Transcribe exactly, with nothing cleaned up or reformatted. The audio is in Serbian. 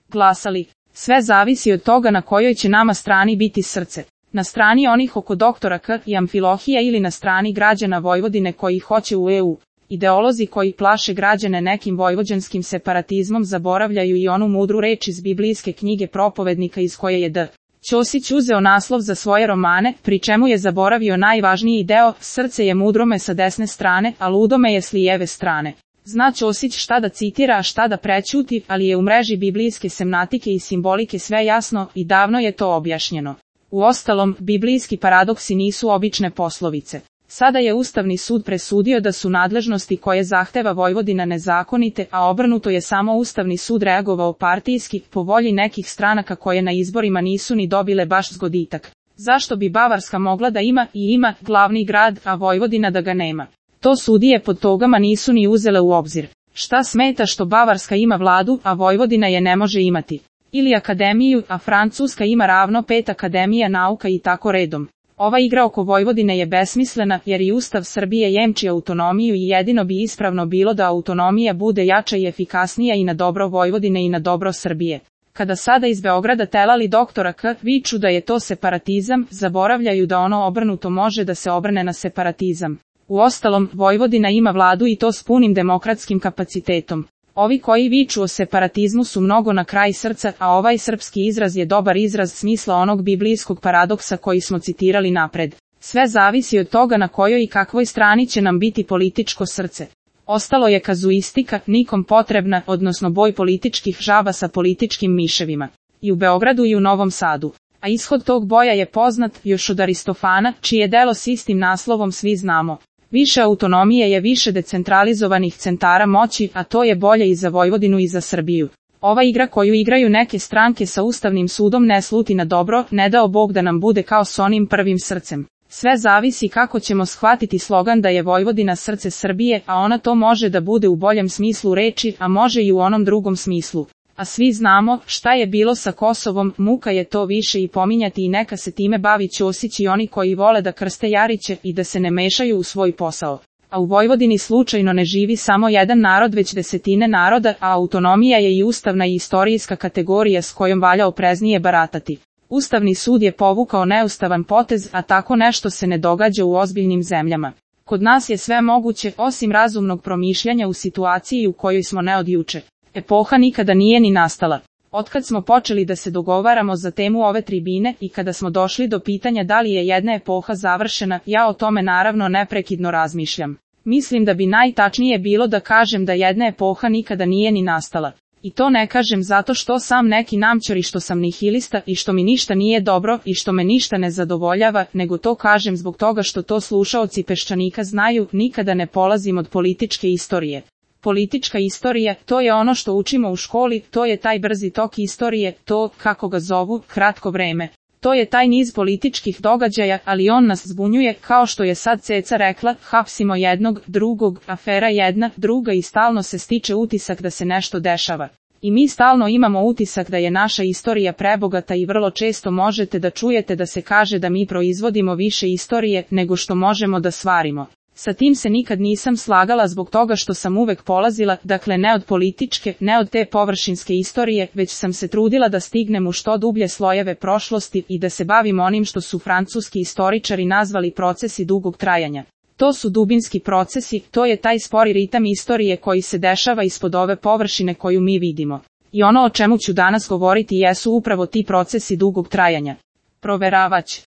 glasali. Sve zavisi od toga na kojoj će nama strani biti srce. Na strani onih oko doktora K i Amfilohija ili na strani građana Vojvodine koji hoće u E U. Ideolozi koji plaše građane nekim vojvođanskim separatizmom zaboravljaju i onu mudru reč iz biblijske knjige Propovednika iz koje je D. Ćosić uzeo naslov za svoje romane, pri čemu je zaboravio najvažniji deo, srce je mudrome sa desne strane, a ludome je s lijeve strane. Zna Ćosić šta da citira, a šta da prećuti, ali je u mreži biblijske semnatike i simbolike sve jasno i davno je to objašnjeno. Uostalom, biblijski paradoksi nisu obične poslovice. Sada je Ustavni sud presudio da su nadležnosti koje zahteva Vojvodina nezakonite, a obrnuto je samo Ustavni sud reagovao partijski, po volji nekih stranaka koje na izborima nisu ni dobile baš zgoditak. Zašto bi Bavarska mogla da ima i ima glavni grad, a Vojvodina da ga nema? To sudije pod togama nisu ni uzele u obzir. Šta smeta što Bavarska ima vladu, a Vojvodina je ne može imati? Ili akademiju, a Francuska ima ravno pet akademija nauka i tako redom. Ova igra oko Vojvodine je besmislena, jer i Ustav Srbije jemči autonomiju i jedino bi ispravno bilo da autonomija bude jača i efikasnija i na dobro Vojvodine i na dobro Srbije. Kada sada iz Beograda telali doktora K viču da je to separatizam, zaboravljaju da ono obrnuto može da se obrne na separatizam. Uostalom, Vojvodina ima vladu i to s punim demokratskim kapacitetom. Ovi koji viču o separatizmu su mnogo na kraj srca, a ovaj srpski izraz je dobar izraz smisla onog biblijskog paradoksa koji smo citirali napred. Sve zavisi od toga na kojoj i kakvoj strani će nam biti političko srce. Ostalo je kazuistika, nikom potrebna, odnosno boj političkih žaba sa političkim miševima. I u Beogradu i u Novom Sadu. A ishod tog boja je poznat još od Aristofana, čije delo s istim naslovom svi znamo. Više autonomije je više decentralizovanih centara moći, a to je bolje i za Vojvodinu i za Srbiju. Ova igra koju igraju neke stranke sa Ustavnim sudom ne sluti na dobro, ne dao Bog da nam bude kao s onim prvim srcem. Sve zavisi kako ćemo shvatiti slogan da je Vojvodina srce Srbije, a ona to može da bude u boljem smislu reči, a može i u onom drugom smislu. A svi znamo šta je bilo sa Kosovom, muka je to više i pominjati i neka se time bavi Ćosić i oni koji vole da krste jariće i da se ne mešaju u svoj posao. A u Vojvodini slučajno ne živi samo jedan narod već desetine naroda, a autonomija je i ustavna i istorijska kategorija s kojom valja opreznije baratati. Ustavni sud je povukao neustavan potez, a tako nešto se ne događa u ozbiljnim zemljama. Kod nas je sve moguće, osim razumnog promišljanja u situaciji u kojoj smo ne od juče. Epoha nikada nije ni nastala. Otkad smo počeli da se dogovaramo za temu ove tribine i kada smo došli do pitanja da li je jedna epoha završena, ja o tome naravno neprekidno razmišljam. Mislim da bi najtačnije bilo da kažem da jedna epoha nikada nije ni nastala. I to ne kažem zato što sam neki namćar i što sam nihilista i što mi ništa nije dobro i što me ništa ne zadovoljava, nego to kažem zbog toga što to slušaoci Peščanika znaju, nikada ne polazim od političke istorije. Politička istorija, to je ono što učimo u školi, to je taj brzi tok istorije, to, kako ga zovu, kratko vreme. To je taj niz političkih događaja, ali on nas zbunjuje, kao što je sad Ceca rekla, hapsimo jednog, drugog, afera jedna, druga i stalno se stiče utisak da se nešto dešava. I mi stalno imamo utisak da je naša istorija prebogata i vrlo često možete da čujete da se kaže da mi proizvodimo više istorije nego što možemo da stvarimo. Sa tim se nikad nisam slagala zbog toga što sam uvek polazila, dakle ne od političke, ne od te površinske istorije, već sam se trudila da stignem u što dublje slojeve prošlosti i da se bavim onim što su francuski istoričari nazvali procesi dugog trajanja. To su dubinski procesi, to je taj spori ritam istorije koji se dešava ispod ove površine koju mi vidimo. I ono o čemu ću danas govoriti jesu upravo ti procesi dugog trajanja. Proveravać.